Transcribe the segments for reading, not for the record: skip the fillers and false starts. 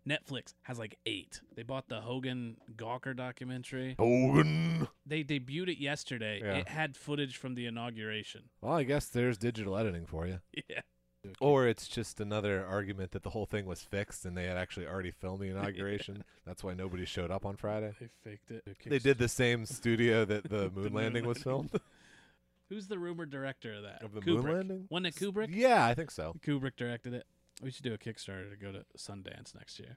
Netflix has like 8. They bought the Hogan Gawker documentary. Hogan. They debuted it yesterday. Yeah. It had footage from the inauguration. Well, I guess there's digital editing for you. Yeah. Or it's just another argument that the whole thing was fixed and they had actually already filmed the inauguration. That's why nobody showed up on Friday. They faked it. They did the same studio that the moon landing was filmed. Who's the rumored director of that? Of the Kubrick. moon landing? Wasn't it Kubrick? Yeah, I think so. Kubrick directed it. We should do a Kickstarter to go to Sundance next year.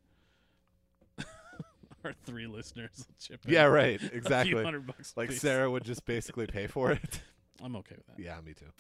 Our 3 listeners will chip in. Yeah, right. A few Exactly. $100 Like apiece. Sarah would just basically pay for it. I'm okay with that. Yeah, me too.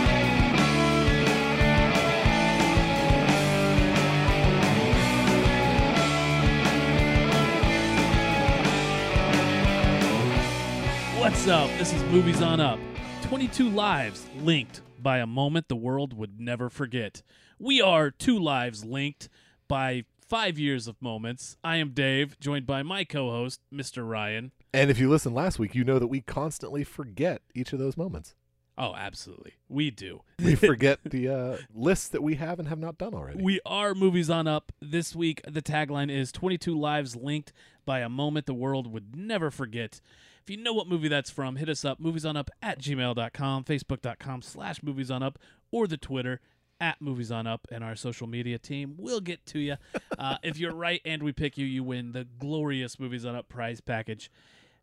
What's up? This is Movies on Up. 22 lives linked by a moment the world would never forget. We are 2 lives linked by 5 years of moments. I am Dave, joined by my co-host, Mr. Ryan. And if you listened last week, you know that we constantly forget each of those moments. Oh, absolutely. We do. We forget the lists that we have and have not done already. We are Movies on Up. This week, the tagline is 22 lives linked by a moment the world would never forget. If you know what movie that's from, hit us up, moviesonup@gmail.com, facebook.com/moviesonup, or the Twitter @moviesonup, and our social media team will get to you. If you're right and we pick you, you win the glorious Movies on Up prize package.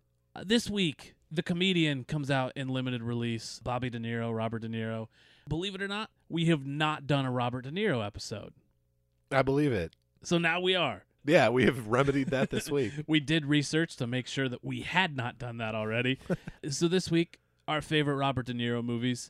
This week, The Comedian comes out in limited release. Bobby De Niro, Robert De Niro. Believe it or not, we have not done a Robert De Niro episode. I believe it. So now we are. Yeah, we have remedied that this week. We did research to make sure that we had not done that already. So this week, our favorite Robert De Niro movies.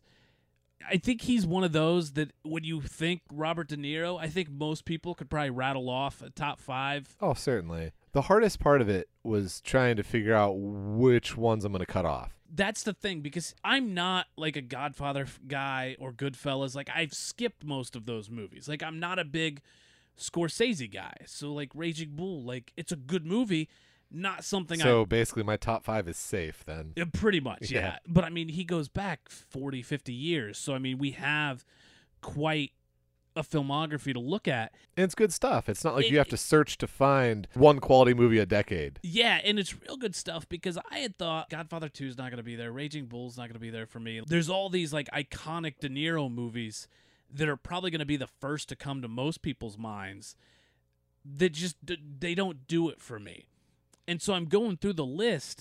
I think he's one of those that when you think Robert De Niro, I think most people could probably rattle off a top 5. Oh, certainly. The hardest part of it was trying to figure out which ones I'm going to cut off. That's the thing, because I'm not like a Godfather guy or Goodfellas. Like, I've skipped most of those movies. Like, I'm not a big Scorsese guy. So, like, Raging Bull, like, it's a good movie, not something So basically my top 5 is safe then. Pretty much, yeah. Yeah. But, I mean, he goes back 40, 50 years. So, I mean, we have quite a filmography to look at. And it's good stuff. It's not like you have to search to find one quality movie a decade. Yeah, and it's real good stuff because I had thought Godfather 2 is not going to be there. Raging Bull's not going to be there for me. There's all these, like, iconic De Niro movies that are probably going to be the first to come to most people's minds that just, they don't do it for me. And so I'm going through the list,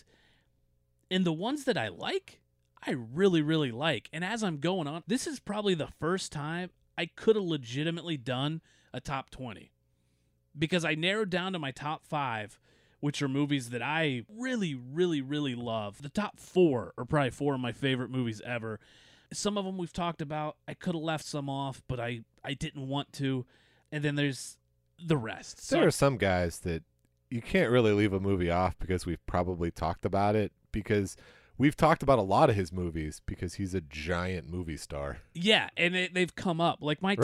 and the ones that I like, I really, really like. And as I'm going on, this is probably the first time I could have legitimately done a top 20 because I narrowed down to my top 5, which are movies that I really, really, really love. The top 4 are probably 4 of my favorite movies ever. Some of them we've talked about. I could have left some off, but I didn't want to. And then there's the rest. There are some guys that you can't really leave a movie off because we've probably talked about it, because we've talked about a lot of his movies because he's a giant movie star. Yeah, and they've come up. Like my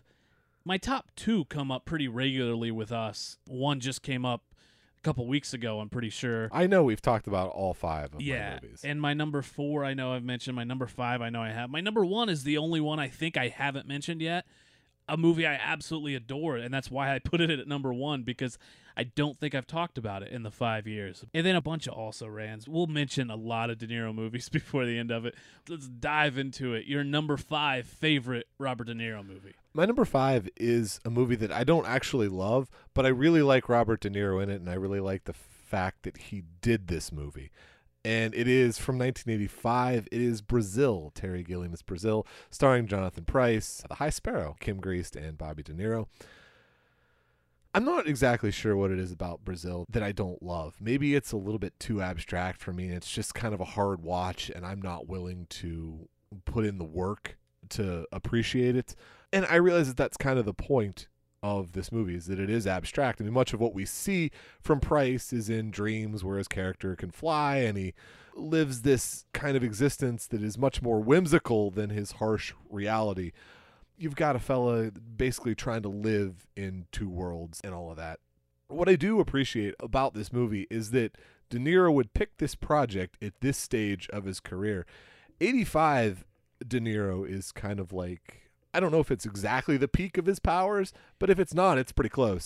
top 2 come up pretty regularly with us. One just came up a couple weeks ago, I'm pretty sure. I know we've talked about all 5 of my movies. And my number 4, I know I've mentioned. My number 5, I know I have. My number 1 is the only one I think I haven't mentioned yet. A movie I absolutely adore, and that's why I put it at number 1, because I don't think I've talked about it in the 5 years. And then a bunch of also-rans. We'll mention a lot of De Niro movies before the end of it. Let's dive into it. Your number 5 favorite Robert De Niro movie. My number 5 is a movie that I don't actually love, but I really like Robert De Niro in it, and I really like the fact that he did this movie. And it is from 1985. It is Brazil. Terry Gilliam's Brazil, starring Jonathan Pryce, The High Sparrow, Kim Greist, and Bobby De Niro. I'm not exactly sure what it is about Brazil that I don't love. Maybe it's a little bit too abstract for me, and it's just kind of a hard watch, and I'm not willing to put in the work to appreciate it. And I realize that that's kind of the point of this movie, is that it is abstract. I mean, much of what we see from Pryce is in dreams where his character can fly, and he lives this kind of existence that is much more whimsical than his harsh reality. You've got a fella basically trying to live in 2 worlds and all of that. What I do appreciate about this movie is that De Niro would pick this project at this stage of his career. 85 De Niro is kind of like, I don't know if it's exactly the peak of his powers, but if it's not, it's pretty close.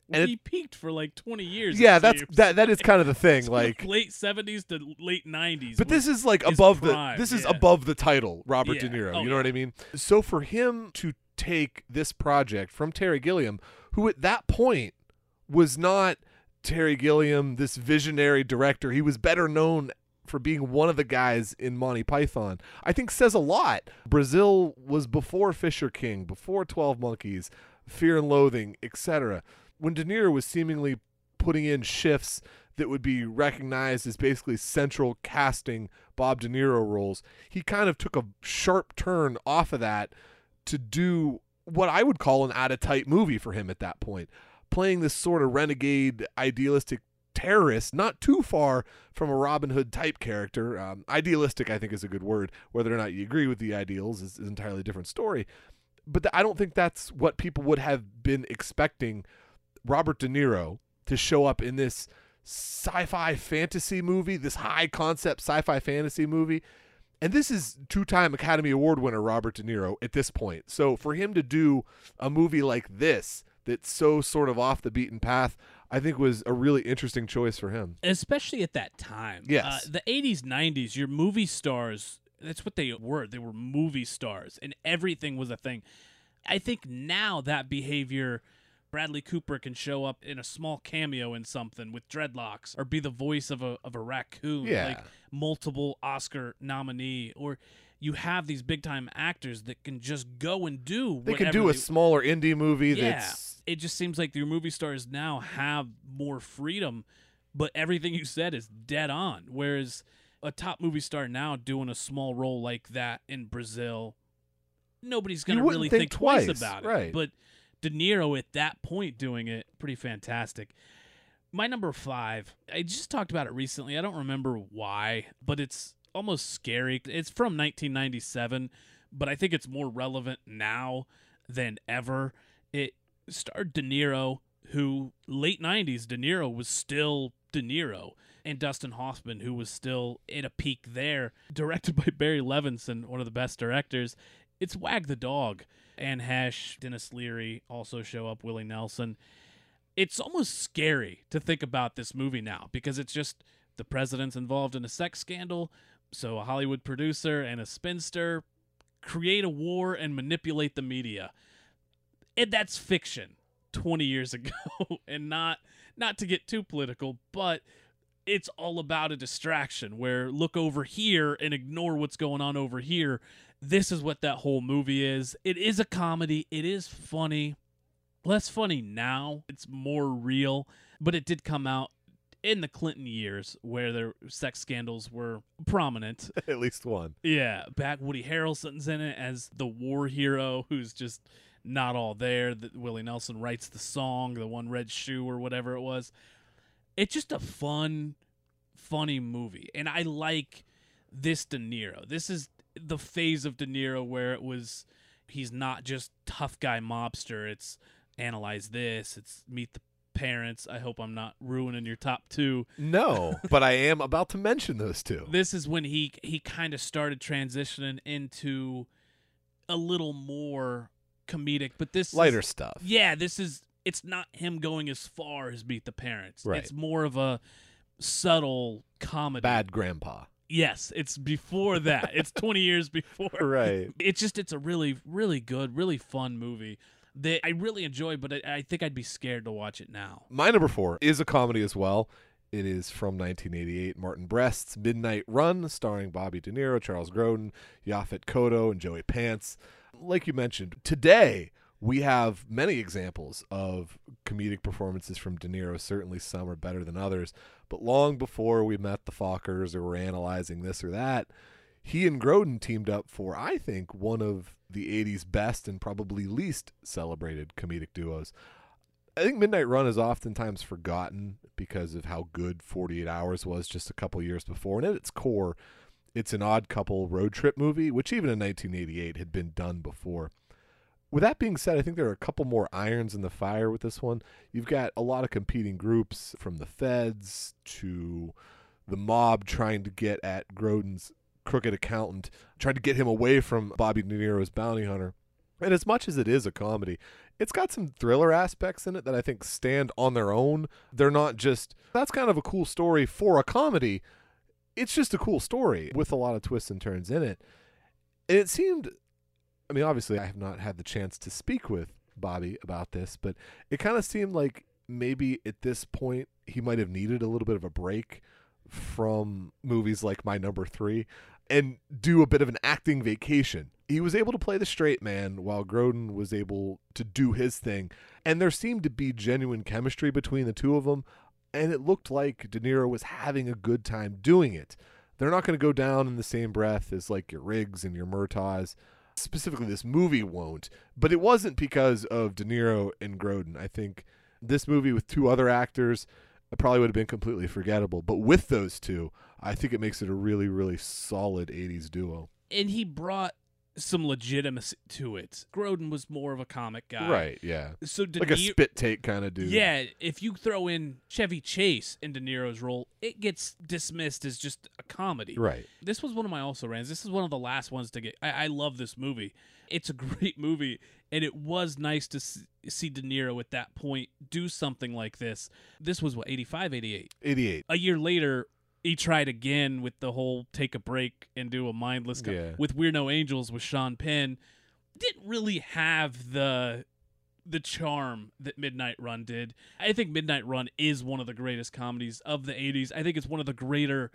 And he peaked for like 20 years. Yeah, it seems. that is kind of the thing. Like late 70s to late 90s. But this is like his above prime, this is yeah. above the title, Robert De Yeah. Niro. Oh, You know what I mean? So for him to take this project from Terry Gilliam, who at that point was not Terry Gilliam, this visionary director. He was better known for being one of the guys in Monty Python, I think says a lot. Brazil was before Fisher King, before 12 Monkeys, Fear and Loathing, etc. When De Niro was seemingly putting in shifts that would be recognized as basically central casting Bob De Niro roles, he kind of took a sharp turn off of that to do what I would call an out-of-type movie for him at that point, playing this sort of renegade, idealistic terrorist, not too far from a Robin Hood type character. Idealistic, I think, is a good word. Whether or not you agree with the ideals is an entirely different story. But I don't think that's what people would have been expecting Robert De Niro to show up in this sci-fi fantasy movie, this high-concept sci-fi fantasy movie. And this is two-time Academy Award winner Robert De Niro at this point. So for him to do a movie like this that's so sort of off the beaten path, I think was a really interesting choice for him. Especially at that time. Yes. The 80s, 90s, your movie stars, that's what they were. They were movie stars, and everything was a thing. I think now that behavior, Bradley Cooper can show up in a small cameo in something with dreadlocks or be the voice of a raccoon, Yeah. like multiple Oscar nominee, or you have these big-time actors that can just go and do They whatever could do a smaller indie movie that's... It just seems like your movie stars now have more freedom, but everything you said is dead on. Whereas a top movie star now doing a small role like that in Brazil, nobody's going to wouldn't really think think twice twice, about it. right. But De Niro at that point doing it, pretty fantastic. My number 5, I just talked about it recently. I don't remember why, but it's almost scary. It's from 1997, but I think it's more relevant now than ever. It starred De Niro, who late 90s, De Niro was still De Niro, and Dustin Hoffman, who was still at a peak there. Directed by Barry Levinson, one of the best directors. It's Wag the Dog. Anne Hesh, Dennis Leary also show up, Willie Nelson. It's almost scary to think about this movie now because it's just the president's involved in a sex scandal, so a Hollywood producer and a spinster create a war and manipulate the media. And that's fiction 20 years ago. And not to get too political, but it's all about a distraction where look over here and ignore what's going on over here. This is what that whole movie is. It is a comedy. It is funny. Less funny now. It's more real. But it did come out in the Clinton years where their sex scandals were prominent. At least one. Yeah. Back Woody Harrelson's in it as the war hero who's just not all there. Willie Nelson writes the song, the One Red Shoe or whatever it was. It's just a fun, funny movie. And I like this De Niro. This is the phase of De Niro where he's not just tough guy mobster. It's Analyze This. It's Meet the Parents. I hope I'm not ruining your top 2. No, but I am about to mention those two. This is when he kind of started transitioning into a little more comedic, but this Lighter is, stuff. Yeah, it's not him going as far as Meet the Parents. Right. It's more of a subtle comedy. Bad Grandpa. Yes, it's before that. It's 20 years before. Right. It's a really, really good, really fun movie that I really enjoy, but I think I'd be scared to watch it now. My number 4 is a comedy as well. It is from 1988, Martin Brest's Midnight Run, starring Bobby De Niro, Charles Grodin, Yaphet Kotto, and Joey Pants. Like you mentioned, today we have many examples of comedic performances from De Niro. Certainly some are better than others. But long before we met the Fockers or were analyzing this or that, he and Grodin teamed up for, I think, one of the 80s best and probably least celebrated comedic duos. I think Midnight Run is oftentimes forgotten because of how good 48 Hours was just a couple years before. And at its core, it's an odd couple road trip movie, which even in 1988 had been done before. With that being said, I think there are a couple more irons in the fire with this one. You've got a lot of competing groups, from the feds to the mob trying to get at Grodin's crooked accountant, trying to get him away from Bobby De Niro's bounty hunter. And as much as it is a comedy, it's got some thriller aspects in it that I think stand on their own. They're not just, that's kind of a cool story for a comedy. It's just a cool story with a lot of twists and turns in it. And it seemed, I mean, obviously I have not had the chance to speak with Bobby about this, but it kind of seemed like maybe at this point he might have needed a little bit of a break from movies like My Number 3 and do a bit of an acting vacation. He was able to play the straight man while Grodin was able to do his thing. And there seemed to be genuine chemistry between the two of them. And it looked like De Niro was having a good time doing it. They're not going to go down in the same breath as like your Riggs and your Murtaughs. Specifically, this movie won't. But it wasn't because of De Niro and Grodin. I think this movie with two other actors, it probably would have been completely forgettable. But with those two, I think it makes it a really, really solid 80s duo. And he brought some legitimacy to it. Grodin was more of a comic guy. Right, yeah. So like a spit take kind of dude. Yeah, if you throw in Chevy Chase in De Niro's role, it gets dismissed as just a comedy. Right. This was one of my also-rans. This is one of the last ones to get. I love this movie. It's a great movie, and it was nice to see De Niro at that point do something like this. This was, what, 85, 88? 88. A year later, he tried again with the whole take a break and do a mindless with We're No Angels with Sean Penn. Didn't really have the charm that Midnight Run did. I think Midnight Run is one of the greatest comedies of the 80s. I think it's one of the greater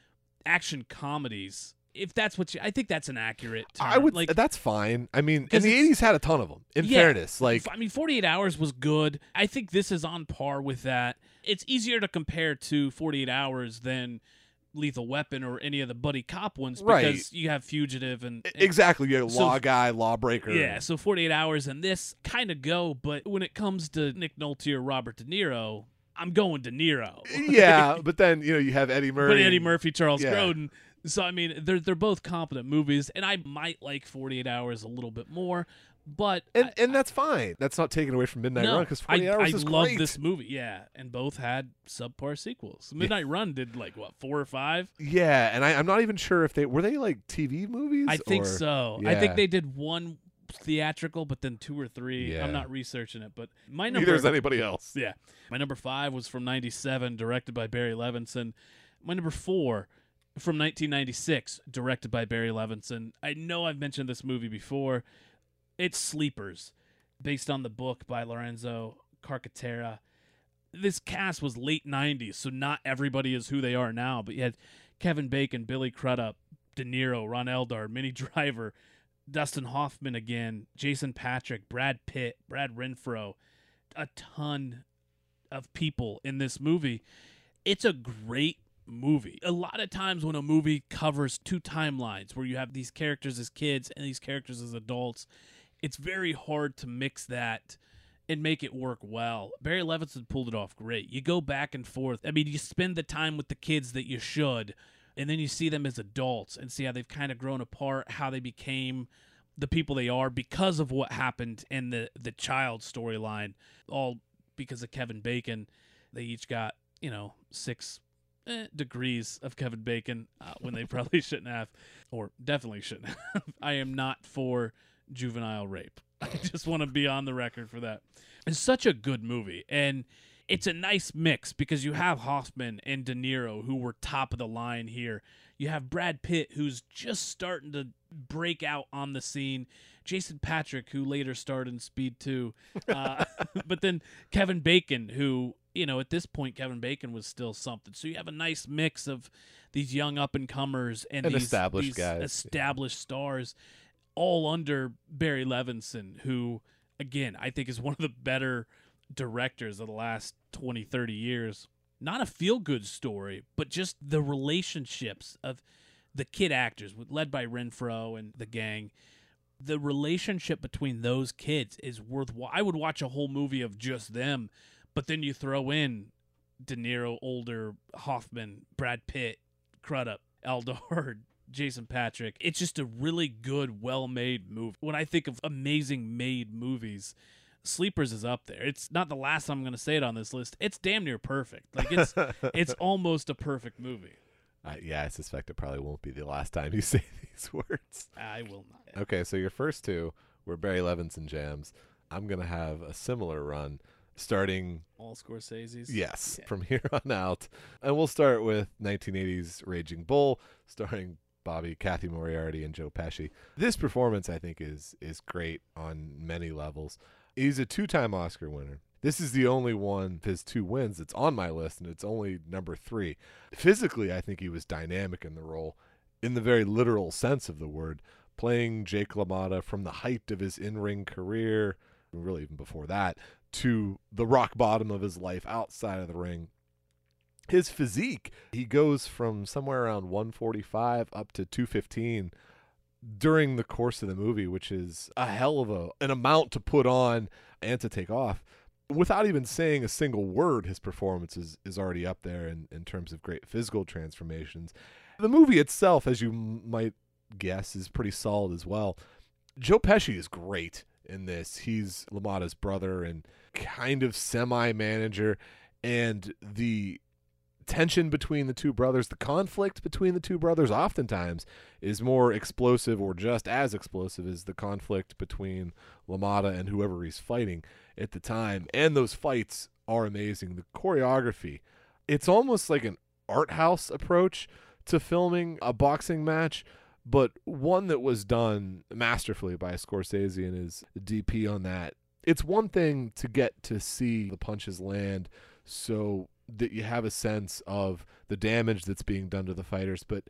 action comedies. If that's what I think that's an accurate term. I would, that's fine. I mean, in the 80s had a ton of them. In fairness, 48 Hours was good. I think this is on par with that. It's easier to compare to 48 Hours than Lethal Weapon or any of the buddy cop ones because you have Fugitive and exactly, you have Law Guy, Lawbreaker. Yeah, so 48 Hours and this kind of go, but when it comes to Nick Nolte or Robert De Niro, I'm going De Niro. Yeah, but then you have Eddie Murphy. But Eddie Murphy, Charles Grodin. So I mean, they're both competent movies, and I might like 48 Hours a little bit more, but and that's fine. That's not taken away from Midnight Run because 48 Hours is great. I love this movie, yeah, and both had subpar sequels. Midnight Run did 4 or 5. Yeah, and I'm not even sure if they were like TV movies. I think so. Yeah. I think they did one theatrical, but then 2 or 3. Yeah. I'm not researching it, but my number neither is anybody else. Yeah, my number 5 was from '97, directed by Barry Levinson. My number 4. From 1996, directed by Barry Levinson. I know I've mentioned this movie before. It's Sleepers, based on the book by Lorenzo Carcaterra. This cast was late 90s, so not everybody is who they are now, but you had Kevin Bacon, Billy Crudup, De Niro, Ron Eldar, Minnie Driver, Dustin Hoffman again, Jason Patric, Brad Pitt, Brad Renfro, a ton of people in this movie. It's a great movie. A lot of times when a movie covers two timelines where you have these characters as kids and these characters as adults, it's very hard to mix that and make it work well. Barry Levinson pulled it off great. You go back and forth. I mean, you spend the time with the kids that you should, and then you see them as adults and see how they've kind of grown apart, how they became the people they are because of what happened in the child storyline, all because of Kevin Bacon. They each got, 6 degrees of Kevin Bacon when they probably shouldn't have, or definitely shouldn't have. I am not for juvenile rape. I just want to be on the record for that. It's such a good movie, and it's a nice mix because you have Hoffman and De Niro, who were top of the line here. You have Brad Pitt, who's just starting to break out on the scene. Jason Patric, who later starred in Speed 2. But then Kevin Bacon, who, at this point, Kevin Bacon was still something. So you have a nice mix of these young up-and-comers and these established guys. Established stars, all under Barry Levinson, who, again, I think is one of the better directors of the last 20, 30 years. Not a feel-good story, but just the relationships of the kid actors, led by Renfro and the gang. The relationship between those kids is I would watch a whole movie of just them, but then you throw in De Niro, older, Hoffman, Brad Pitt, Crudup, Eldar, Jason Patric. It's just a really good, well-made movie. When I think of amazing made movies, Sleepers is up there. It's not the last time I'm going to say it on this list. It's damn near perfect. It's almost a perfect movie. I suspect it probably won't be the last time you say these words. I will not. Okay, so your first two where Barry Levinson jams, I'm going to have a similar run starting All Scorsese's. Yes, Yeah. from here on out. And we'll start with 1980's Raging Bull, starring Bobby, Kathy Moriarty, and Joe Pesci. This performance, I think, is great on many levels. He's a 2-time Oscar winner. This is the only one of his 2 wins that's on my list, and it's only number 3. Physically, I think he was dynamic in the role, in the very literal sense of the word, playing Jake LaMotta from the height of his in-ring career, really even before that, to the rock bottom of his life outside of the ring. His physique, he goes from somewhere around 145 up to 215 during the course of the movie, which is a hell of an amount to put on and to take off. Without even saying a single word, his performance is already up there in terms of great physical transformations. The movie itself, as you might guess, is pretty solid as well. Joe Pesci is great in this. He's LaMotta's brother and kind of semi-manager, and the tension between the two brothers, the conflict between the two brothers oftentimes is more explosive or just as explosive as the conflict between LaMotta and whoever he's fighting at the time. And those fights are amazing. The choreography, it's almost like an art house approach to filming a boxing match, but one that was done masterfully by Scorsese and his DP on that. It's one thing to get to see the punches land so that you have a sense of the damage that's being done to the fighters, but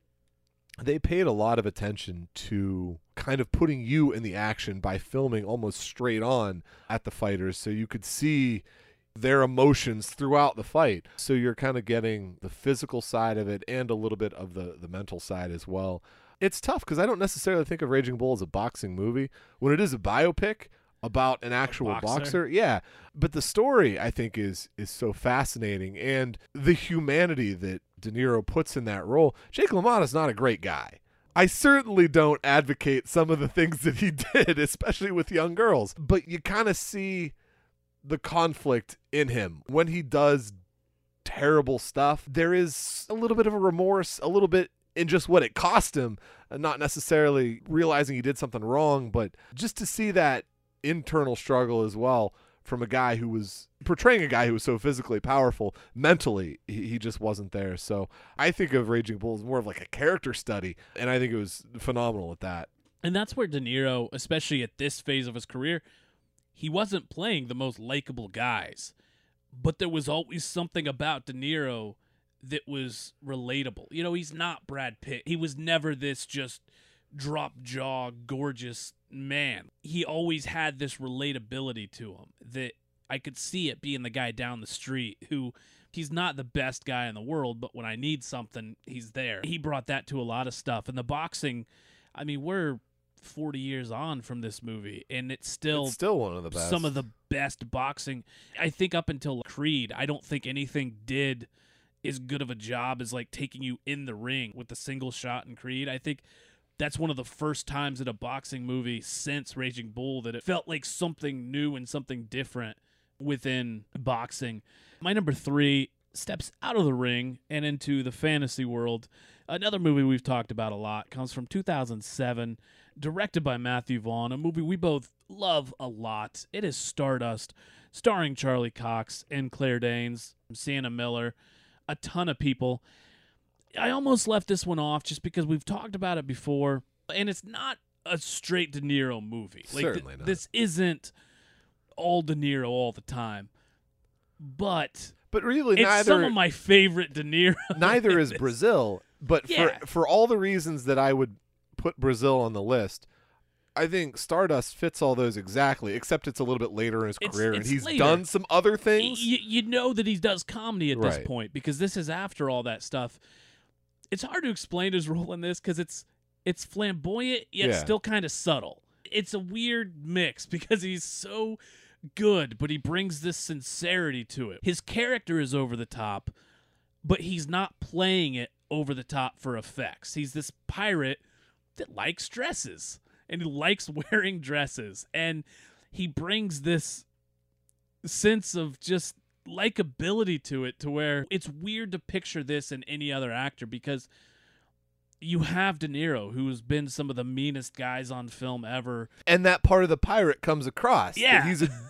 they paid a lot of attention to kind of putting you in the action by filming almost straight on at the fighters so you could see their emotions throughout the fight. So you're kind of getting the physical side of it and a little bit of the mental side as well. It's tough because I don't necessarily think of Raging Bull as a boxing movie. When it is a biopic about an actual boxer, yeah. But the story, I think, is so fascinating, and the humanity that De Niro puts in that role. Jake LaMotta's not a great guy. I certainly don't advocate some of the things that he did, especially with young girls, but you kind of see the conflict in him. When he does terrible stuff, there is a little bit of a remorse, a little bit in just what it cost him, and not necessarily realizing he did something wrong, but just to see that internal struggle as well from a guy who was portraying a guy who was so physically powerful. Mentally, he just wasn't there. So I think of Raging Bull as more of like a character study, and I think it was phenomenal at that. And that's where De Niro, especially at this phase of his career, he wasn't playing the most likable guys, but there was always something about De Niro that was relatable. You know, he's not Brad Pitt. He was never this just drop jaw, gorgeous man. He always had this relatability to him that I could see it being the guy down the street who he's not the best guy in the world, but when I need something, he's there. He brought that to a lot of stuff. And the boxing, I mean, we're 40 years on from this movie, and it's still one of the best. Some of the best boxing. I think up until Creed, I don't think anything did as good of a job as like taking you in the ring with the single shot in Creed. I think that's one of the first times in a boxing movie since Raging Bull that it felt like something new and something different within boxing. My number 3 steps out of the ring and into the fantasy world. Another movie we've talked about a lot comes from 2007, directed by Matthew Vaughn, a movie we both love a lot. It is Stardust, starring Charlie Cox and Claire Danes, Sienna Miller, a ton of people. I almost left this one off just because we've talked about it before, and it's not a straight De Niro movie. Certainly not. This isn't all De Niro all the time, but really, it's some of my favorite De Niro. Neither is Brazil, but Yeah. for all the reasons that I would put Brazil on the list, I think Stardust fits all those exactly, except it's a little bit later in his career, and he's later. done some other things. You know that he does comedy at this Right. point because this is after all that stuff. It's hard to explain his role in this because it's flamboyant yet still kind of subtle. It's a weird mix because he's so good, but he brings this sincerity to it. His character is over the top, but he's not playing it over the top for effects. He's this pirate that likes dresses, and he likes wearing dresses, and he brings this sense of just likability to it to where it's weird to picture this in any other actor because you have De Niro, who's been some of the meanest guys on film ever. And that part of the pirate comes across. Yeah.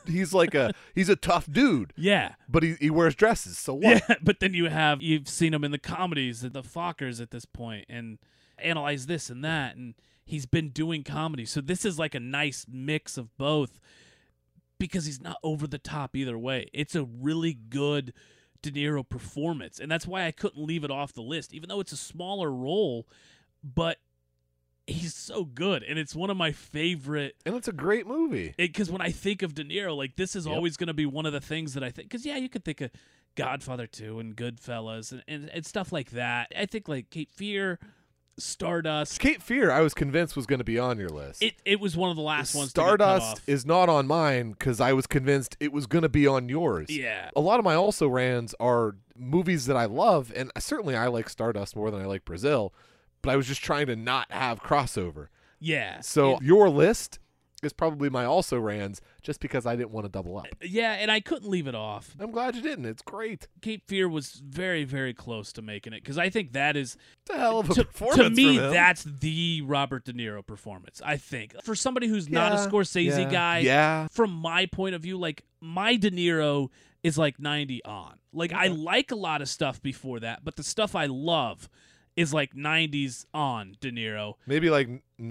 He's a tough dude. Yeah. But he wears dresses, so what? Yeah, but then you've seen him in the comedies, the Fockers at this point, and Analyze This and that, and he's been doing comedy. So this is like a nice mix of both because he's not over the top either way. It's a really good De Niro performance, and that's why I couldn't leave it off the list, even though it's a smaller role, but he's so good, and it's one of my favorite. And it's a great movie. Because when I think of De Niro, like, this is always going to be one of the things that I think, because, yeah, you could think of Godfather 2 and Goodfellas and stuff like that. I think, like, Cape Fear, Stardust. Cape Fear, I was convinced was going to be on your list. It was one of the last ones to get cut Stardust off. is not on mine because I was convinced it was going to be on yours. Yeah. A lot of my also rans are movies that I love, and certainly I like Stardust more than I like Brazil, but I was just trying to not have crossover. Yeah. So your list is probably my also rans just because I didn't want to double up. Yeah, and I couldn't leave it off. I'm glad you didn't. It's great. Cape Fear was very, very close to making it because I think that is, It's a hell of a to performance me, from him. that's the Robert De Niro performance, I think. For somebody who's not a Scorsese guy, Yeah. from my point of view, like, my De Niro is like 90 on. Like, I like a lot of stuff before that, but the stuff I love is like 90s on De Niro. Maybe like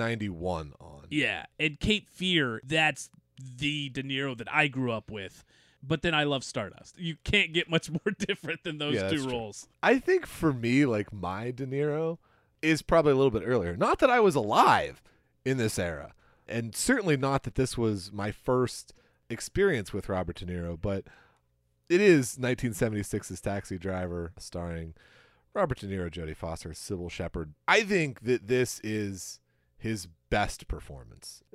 91 on. Yeah, and Cape Fear, that's the De Niro that I grew up with. But then I love Stardust. You can't get much more different than those Yeah, that's two true. roles. I think for me, like, my De Niro is probably a little bit earlier. Not that I was alive in this era, and certainly not that this was my first experience with Robert De Niro, but it is 1976's Taxi Driver, starring Robert De Niro, Jodie Foster, Sybil Shepherd. I think that this is his best performance.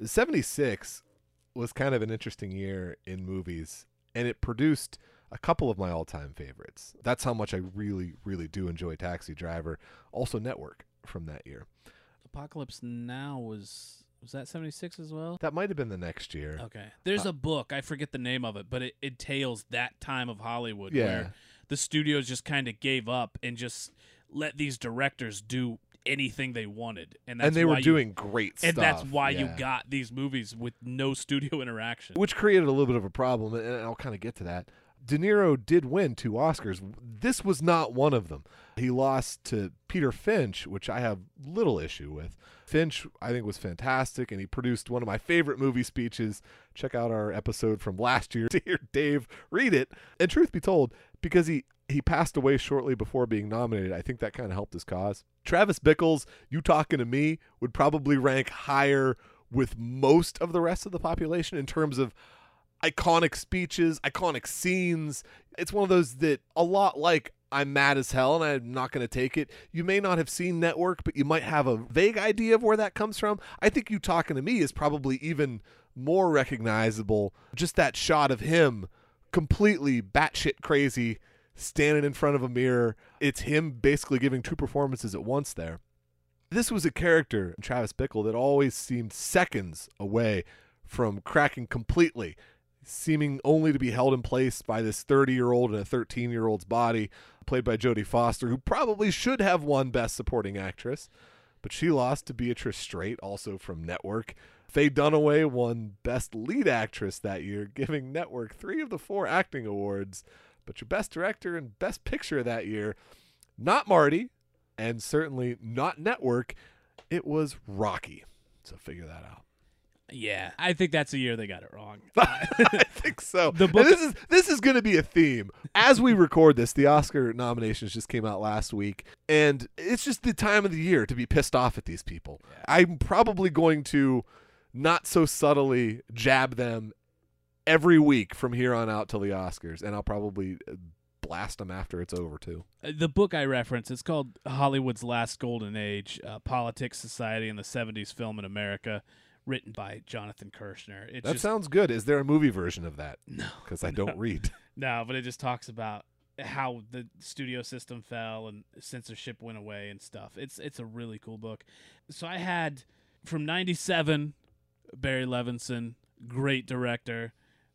76 was kind of an interesting year in movies, and it produced a couple of my all-time favorites. That's how much I really, really do enjoy Taxi Driver. Also Network from that year. Apocalypse Now was that 76 as well? That might have been the next year. Okay. There's a book, I forget the name of it, but it entails that time of Hollywood Yeah. where the studios just kind of gave up and just let these directors do anything they wanted. And And they were why doing great stuff. And that's why you Yeah. got these movies with no studio interaction. Which created a little bit of a problem, and I'll kind of get to that. De Niro did win 2 Oscars. This was not one of them. He lost to Peter Finch, which I have little issue with. Finch, I think, was fantastic, and he produced one of my favorite movie speeches. Check out our episode from last year to hear Dave read it. And truth be told, because he passed away shortly before being nominated, I think that kind of helped his cause. Travis Bickle's You Talking to Me would probably rank higher with most of the rest of the population in terms of iconic speeches, iconic scenes. It's one of those that, a lot like I'm Mad as Hell and I'm Not Gonna Take It, you may not have seen Network, but you might have a vague idea of where that comes from. I think You Talking to Me is probably even more recognizable. Just that shot of him completely batshit crazy, standing in front of a mirror. It's him basically giving 2 performances at once there. This was a character, Travis Bickle, that always seemed seconds away from cracking completely, seeming only to be held in place by this 30-year-old and a 13-year-old's body, played by Jodie Foster, who probably should have won Best Supporting Actress, but she lost to Beatrice Straight, also from Network. Faye Dunaway won Best Lead Actress that year, giving Network 3 of the 4 acting awards, but your Best Director and Best Picture that year, not Marty, and certainly not Network, it was Rocky. So figure that out. Yeah, I think that's the year they got it wrong. I think so. The book- And this is going to be a theme. As we record this, the Oscar nominations just came out last week, and it's just the time of the year to be pissed off at these people. Yeah. I'm probably going to not so subtly jab them every week from here on out till the Oscars, and I'll probably blast them after it's over too. The book I reference, it's called Hollywood's Last Golden Age, Politics, Society, and the 70s Film in America, written by Jonathan Kirshner. That sounds good. Is there a movie version of that? No. Because I don't read. No, but it just talks about how the studio system fell and censorship went away and stuff. It's a really cool book. So I had, from 97, Barry Levinson, great director.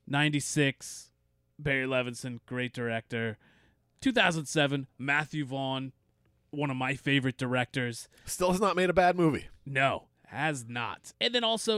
96, Barry Levinson, great director. 2007, Matthew Vaughn, one of my favorite directors. Still has not made a bad movie. No, has not. And then also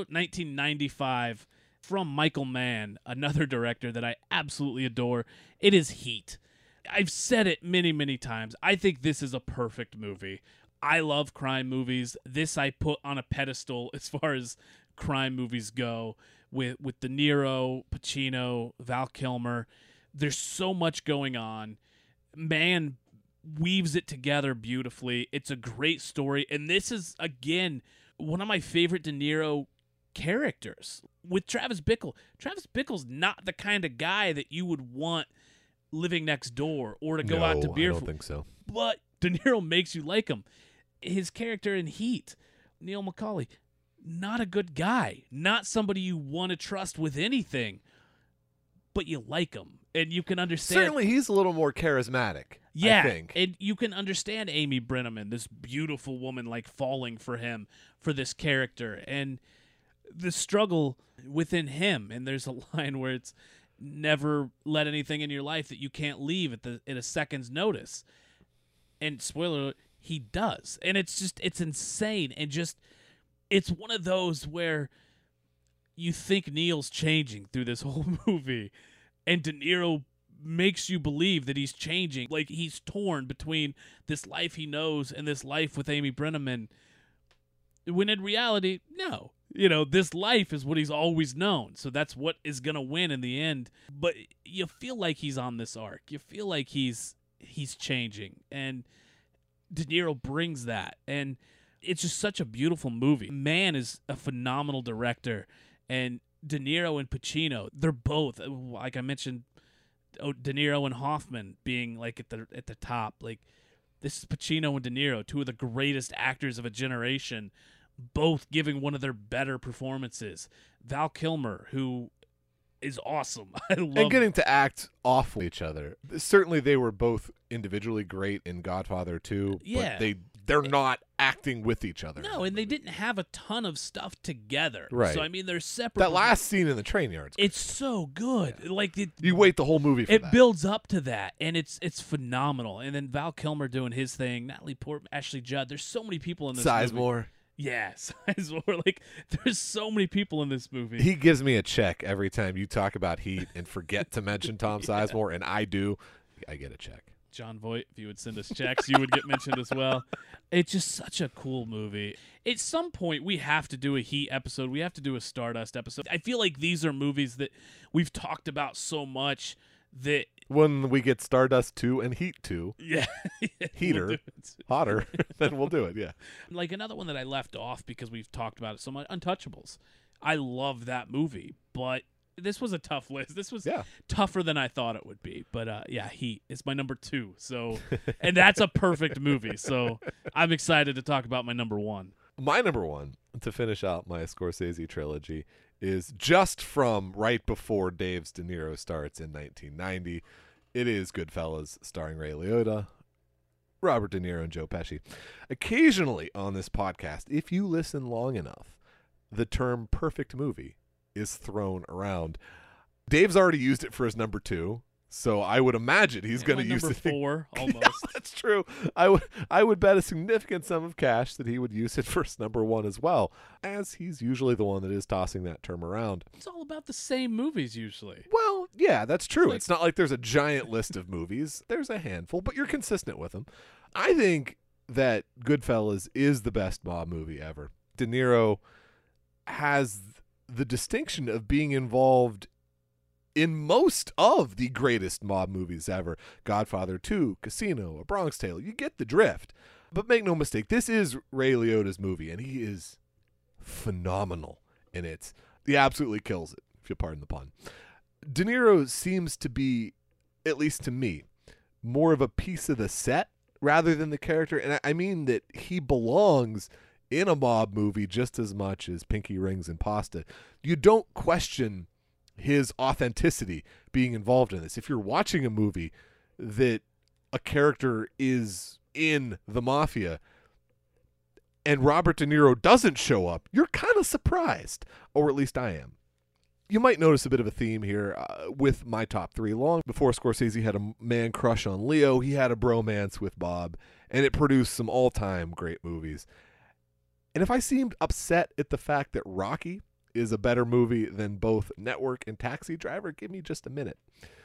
1995 from Michael Mann, another director that I absolutely adore. It is Heat. I've said it many, many times. I think this is a perfect movie. I love crime movies. This I put on a pedestal as far as crime movies go with De Niro, Pacino, Val Kilmer. There's so much going on. Mann weaves it together beautifully. It's a great story. And this is, again, one of my favorite De Niro characters with Travis Bickle. Travis Bickle's not the kind of guy that you would want living next door or to go out to beer. I don't think so. But De Niro makes you like him. His character in Heat, Neil McCauley, not a good guy. Not somebody you want to trust with anything. But you like him. And you can understand. Certainly he's a little more charismatic. Yeah, I think. And you can understand Amy Brenneman, this beautiful woman, like falling for him, for this character, and the struggle within him. And there's a line where it's never let anything in your life that you can't leave at a second's notice. And spoiler alert, he does. And it's insane. And just, it's one of those where you think Neil's changing through this whole movie, and De Niro makes you believe that he's changing. Like, he's torn between this life he knows and this life with Amy Brenneman, when in reality, no. This life is what he's always known, so that's what is going to win in the end. But you feel like he's on this arc. You feel like he's changing, and De Niro brings that, and it's just such a beautiful movie. Mann is a phenomenal director, and De Niro and Pacino, they're both, like I mentioned, De Niro and Hoffman being like at the top. Like, this is Pacino and De Niro, two of the greatest actors of a generation, both giving one of their better performances. Val Kilmer, who is awesome. I love and getting to act off each other. Certainly they were both individually great in Godfather 2, Yeah. but they're not acting with each other. No, and they didn't have a ton of stuff together. Right. So, I mean, they're separate. That last scene in the train yard's It's so good. Yeah. Like, you wait the whole movie for it that. builds up to that, and it's phenomenal. And then Val Kilmer doing his thing, Natalie Portman, Ashley Judd. There's so many people in this movie. Sizemore. Yeah, Sizemore. Like, there's so many people in this movie. He gives me a check every time you talk about Heat and forget to mention Tom Sizemore, and I do. I get a check. John Voight, if you would send us checks, you would get mentioned as well. It's just such a cool movie. At some point, we have to do a Heat episode. We have to do a Stardust episode. I feel like these are movies that we've talked about so much that... When we get Stardust 2 and Heat 2, Yeah. Heater, We'll do it. hotter, then we'll do it, yeah. Like, another one that I left off because we've talked about it so much, Untouchables. I love that movie, but this was a tough list. This was tougher than I thought it would be. But, yeah, Heat is my number 2. So, and that's a perfect movie. So I'm excited to talk about my number 1. My number 1, to finish out my Scorsese trilogy, is just from right before Dave's De Niro starts in 1990. It is Goodfellas, starring Ray Liotta, Robert De Niro, and Joe Pesci. Occasionally on this podcast, if you listen long enough, the term perfect movie is thrown around. Dave's already used it for his number 2, so I would imagine he's going to use number it. 4, almost. Yeah, that's true. I would bet a significant sum of cash that he would use it for his number 1 as well, as he's usually the one that is tossing that term around. It's all about the same movies usually. Well, yeah, that's true. Like- It's not like there's a giant list of movies. There's a handful, but you're consistent with them. I think that Goodfellas is the best mob movie ever. De Niro has the distinction of being involved in most of the greatest mob movies ever. Godfather 2, Casino, A Bronx Tale. You get the drift. But make no mistake, this is Ray Liotta's movie, and he is phenomenal in it. He absolutely kills it, if you pardon the pun. De Niro seems to be, at least to me, more of a piece of the set rather than the character. And I mean that he belongs in a mob movie just as much as Pinky Rings and Pasta. You don't question his authenticity being involved in this. If you're watching a movie that a character is in the mafia and Robert De Niro doesn't show up, you're kind of surprised, or at least I am. You might notice a bit of a theme here with my top 3. Long before Scorsese had a man crush on Leo, he had a bromance with Bob. and it produced some all-time great movies. And if I seemed upset at the fact that Rocky is a better movie than both Network and Taxi Driver, give me just a minute.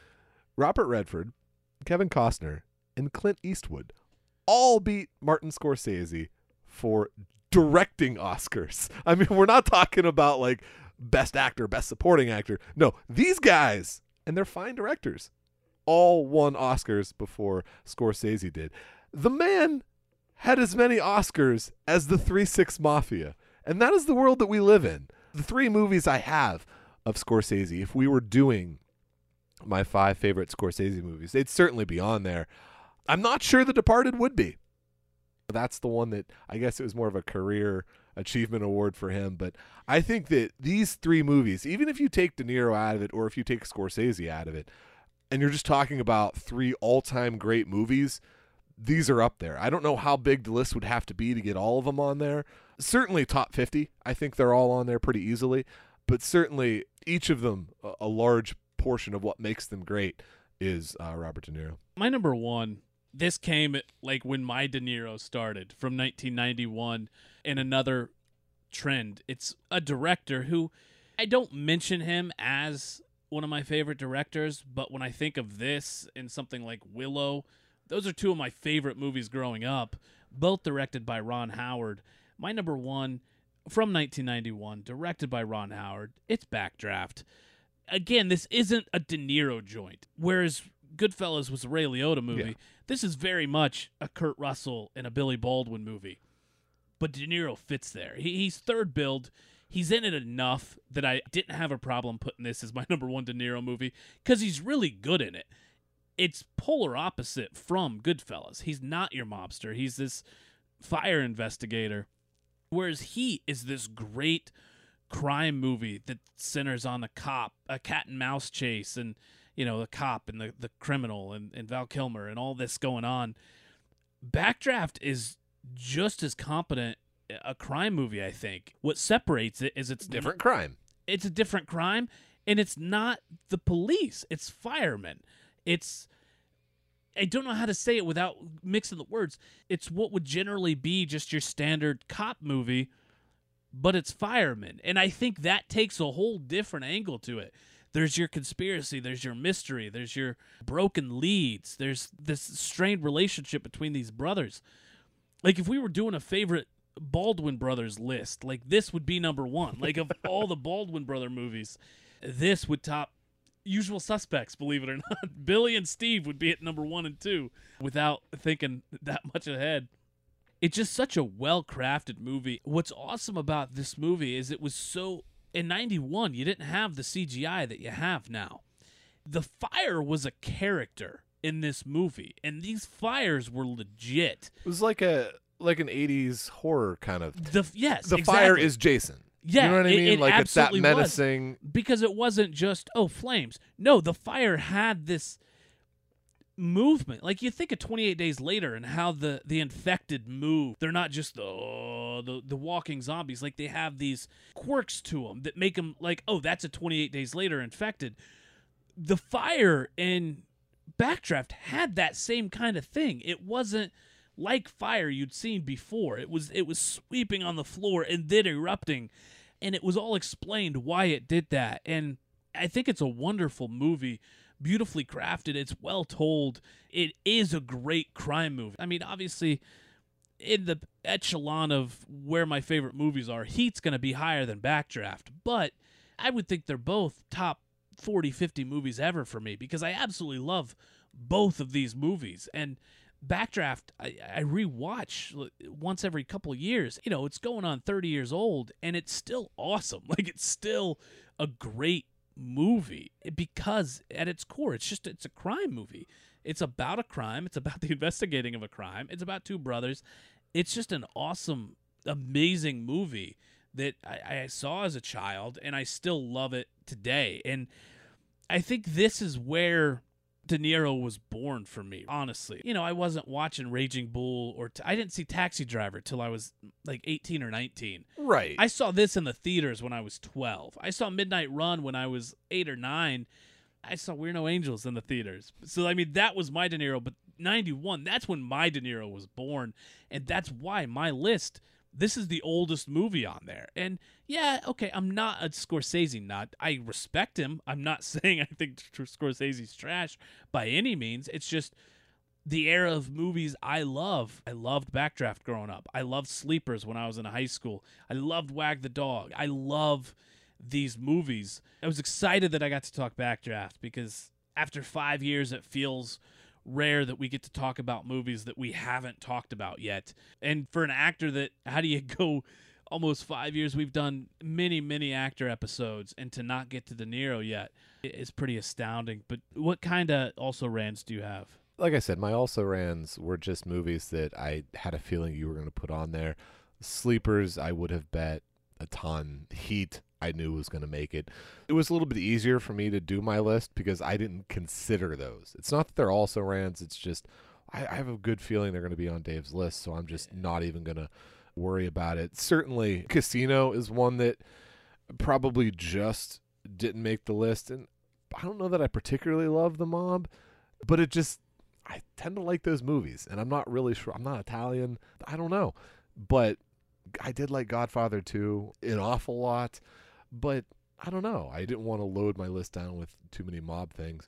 Robert Redford, Kevin Costner, and Clint Eastwood all beat Martin Scorsese for directing Oscars. I mean, we're not talking about like best actor, best supporting actor. No, these guys, and they're fine directors, all won Oscars before Scorsese did. The man had as many Oscars as the 3-6 Mafia, and that is the world that we live in. The 3 movies I have of Scorsese, if we were doing my 5 favorite Scorsese movies, they'd certainly be on there. I'm not sure The Departed would be. That's the one that I guess it was more of a career achievement award for him. But I think that these 3 movies, even if you take De Niro out of it or if you take Scorsese out of it, and you're just talking about 3 all-time great movies, these are up there. I don't know how big the list would have to be to get all of them on there. Certainly top 50. I think they're all on there pretty easily. But certainly each of them, a large portion of what makes them great is Robert De Niro. My number 1, this came like when my De Niro started from 1991, and another trend. It's a director who I don't mention him as one of my favorite directors, but when I think of this and something like Willow, those are 2 of my favorite movies growing up, both directed by Ron Howard. My number 1 from 1991, directed by Ron Howard, it's Backdraft. Again, this isn't a De Niro joint, whereas Goodfellas was a Ray Liotta movie. Yeah. This is very much a Kurt Russell and a Billy Baldwin movie. But De Niro fits there. He's third billed. He's in it enough that I didn't have a problem putting this as my number 1 De Niro movie because he's really good in it. It's polar opposite from Goodfellas. He's not your mobster. He's this fire investigator, whereas he is this great crime movie that centers on a cop, a cat and mouse chase, and the cop and the criminal and Val Kilmer and all this going on. Backdraft is just as competent a crime movie, I think. What separates it is it's different crime. It's a different crime, and it's not the police. It's firemen. I don't know how to say it without mixing the words. It's what would generally be just your standard cop movie, but it's firemen. And I think that takes a whole different angle to it. There's your conspiracy, there's your mystery, there's your broken leads, there's this strained relationship between these brothers. Like, if we were doing a favorite Baldwin brothers list, like, this would be number 1. Like, of all the Baldwin brother movies, this would top Usual Suspects, believe it or not. Billy and Steve would be at number 1 and 2 without thinking that much ahead. It's just such a well-crafted movie. What's awesome about this movie is it was so... In 91, you didn't have the CGI that you have now. The fire was a character in this movie, and these fires were legit. It was like an 80s horror kind of. Yes, the exactly. Fire is Jason. Yeah, you know what I mean? It like it's that menacing. Because it wasn't just flames. No, the fire had this movement. Like, you think of 28 Days Later and how the infected move. They're not just the walking zombies. Like, they have these quirks to them that make them like, that's a 28 Days Later infected. The fire in Backdraft had that same kind of thing. It wasn't like fire you'd seen before. It was sweeping on the floor and then erupting, and it was all explained why it did that. And I think it's a wonderful movie. Beautifully crafted. It's well told. It is a great crime movie. I mean, obviously, in the echelon of where my favorite movies are, Heat's going to be higher than Backdraft. But I would think they're both top 40, 50 movies ever for me because I absolutely love both of these movies. And Backdraft, I rewatch once every couple of years. It's going on 30 years old, and it's still awesome. Like, it's still a great movie because at its core it's a crime movie. It's about a crime. It's about the investigating of a crime. It's about 2 brothers. It's just an awesome, amazing movie that I saw as a child, and I still love it today. And I think this is where De Niro was born for me, honestly. I wasn't watching Raging Bull I didn't see Taxi Driver till I was like 18 or 19. Right. I saw this in the theaters when I was 12. I saw Midnight Run when I was 8 or 9. I saw We're No Angels in the theaters. So, I mean, that was my De Niro, but 91. That's when my De Niro was born, and that's why my list, this is the oldest movie on there. And yeah, okay, I'm not a Scorsese nut. I respect him. I'm not saying I think Scorsese's trash by any means. It's just the era of movies I love. I loved Backdraft growing up. I loved Sleepers when I was in high school. I loved Wag the Dog. I love these movies. I was excited that I got to talk Backdraft because after 5 years, it feels rare that we get to talk about movies that we haven't talked about yet. And for an actor that, how do you go almost 5 years? We've done many actor episodes, and to not get to De Niro yet is pretty astounding. But what kind of also-rans do you have? Like I said, my also-rans were just movies that I had a feeling you were going to put on there. Sleepers, I would have bet a ton. Heat, I knew was going to make it. It was a little bit easier for me to do my list because I didn't consider those. It's not that they're also-rans. It's just I have a good feeling they're going to be on Dave's list, so I'm just not even going to worry about it. Certainly, Casino is one that probably just didn't make the list. And I don't know that I particularly love The Mob, but I tend to like those movies, and I'm not really sure. I'm not Italian. I don't know. But I did like Godfather 2 an awful lot, but I don't know. I didn't want to load my list down with too many mob things.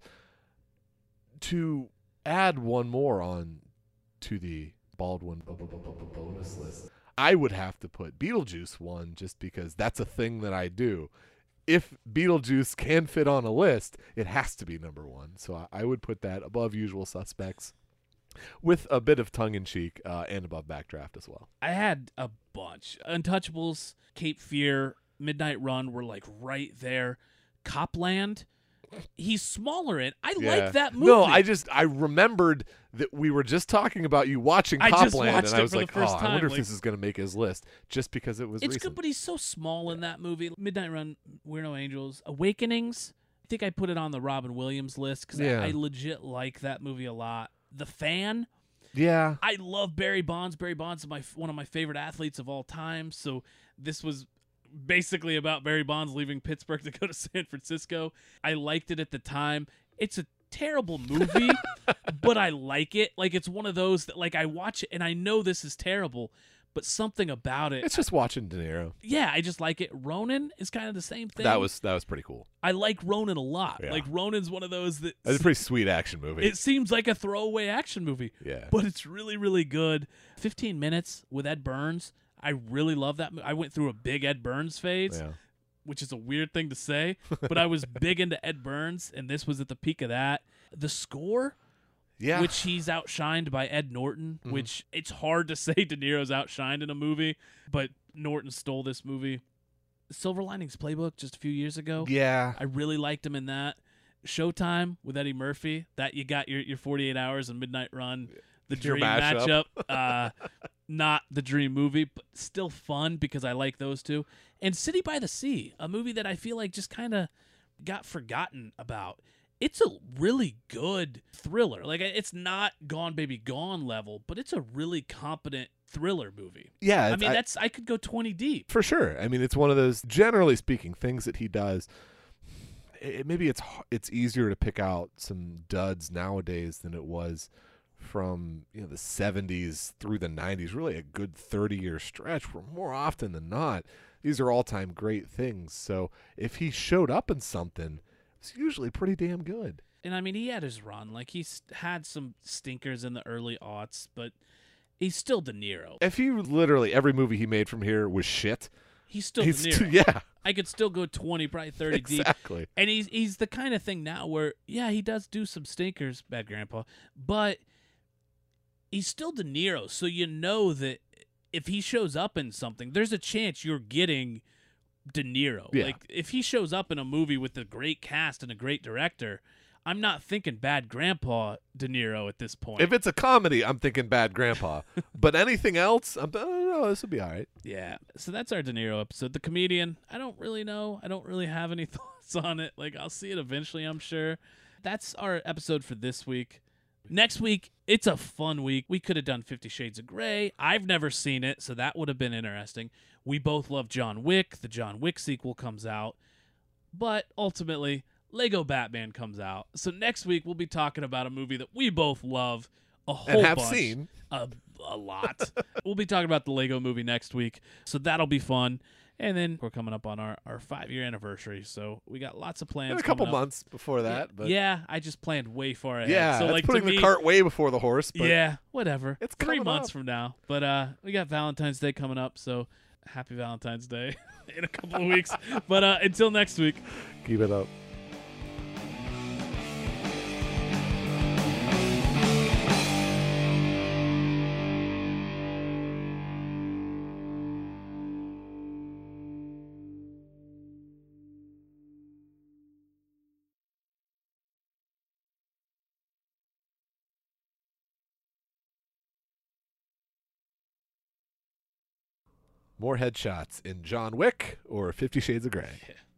To add one more on to the Baldwin bonus list, I would have to put Beetlejuice 1 just because that's a thing that I do. If Beetlejuice can fit on a list, it has to be number 1. So I would put that above Usual Suspects with a bit of tongue-in-cheek and above Backdraft as well. I had a bunch. Untouchables, Cape Fear, Midnight Run were like right there. Copland, he's smaller in. I like that movie. No, I remembered that we were just talking about you watching Copland, and I was like, I wonder if this is going to make his list just because it was It's recent. good, but he's so small in that movie. Midnight Run, We're No Angels, Awakenings. I think I put it on the Robin Williams list because I legit like that movie a lot. The Fan. Yeah. I love Barry Bonds. Barry Bonds is one of my favorite athletes of all time. So this was basically about Barry Bonds leaving Pittsburgh to go to San Francisco. I liked it at the time. It's a terrible movie, but I like it. Like, it's one of those that, like, I watch it and I know this is terrible, but something about it. It's just watching De Niro. Yeah, I just like it. Ronin is kind of the same thing. That was pretty cool. I like Ronin a lot. Yeah. Like, Ronin's one of those that... It's a pretty sweet action movie. It seems like a throwaway action movie. Yeah. But it's really, really good. 15 Minutes with Ed Burns. I really love that movie. I went through a big Ed Burns phase, which is a weird thing to say, but I was big into Ed Burns, and this was at the peak of that. The Score, which he's outshined by Ed Norton, which it's hard to say De Niro's outshined in a movie, but Norton stole this movie. Silver Linings Playbook just a few years ago. Yeah. I really liked him in that. Showtime with Eddie Murphy, that you got your 48 Hours and Midnight Run, the dream matchup. Not the dream movie, but still fun because I like those two. And City by the Sea, a movie that I feel like just kind of got forgotten about. It's a really good thriller. Like, it's not Gone Baby Gone level, but it's a really competent thriller movie. Yeah. I mean, I could go 20 deep. For sure. I mean, it's one of those, generally speaking, things that he does. Maybe it's easier to pick out some duds nowadays than it was from the 70s through the 90s, really a good 30-year stretch where more often than not, these are all-time great things. So if he showed up in something, it's usually pretty damn good. And I mean, he had his run. Like, he's had some stinkers in the early aughts, but he's still De Niro. If he literally, every movie he made from here was shit, he's still De Niro. Yeah. I could still go 20, probably 30 deep. Exactly. And he's the kind of thing now where, he does do some stinkers, Bad Grandpa, but he's still De Niro, so you know that if he shows up in something, there's a chance you're getting De Niro. Yeah. Like, if he shows up in a movie with a great cast and a great director, I'm not thinking Bad Grandpa De Niro at this point. If it's a comedy, I'm thinking Bad Grandpa. But anything else, I don't know, this will be all right. Yeah, so that's our De Niro episode. The Comedian, I don't really know. I don't really have any thoughts on it. Like, I'll see it eventually, I'm sure. That's our episode for this week. Next week, it's a fun week. We could have done 50 Shades of Grey. I've never seen it, so that would have been interesting. We both love John Wick. The John Wick sequel comes out. But ultimately, Lego Batman comes out. So next week, we'll be talking about a movie that we both love, a and whole have bunch. seen. A lot. We'll be talking about the Lego Movie next week. A lot. We'll be talking about the Lego Movie next week, so that'll be fun. And then we're coming up on our 5-year anniversary, so we got lots of plans. In a couple coming up. months before that, but Yeah, I just planned way far ahead. yeah, so that's like putting to the me, cart way before the horse. But yeah, whatever. it's 3 coming months up. from now. But we got Valentine's Day coming up, so happy Valentine's Day in a couple of weeks. But until next week. Keep it up. More headshots in John Wick or 50 Shades of Grey. Yeah.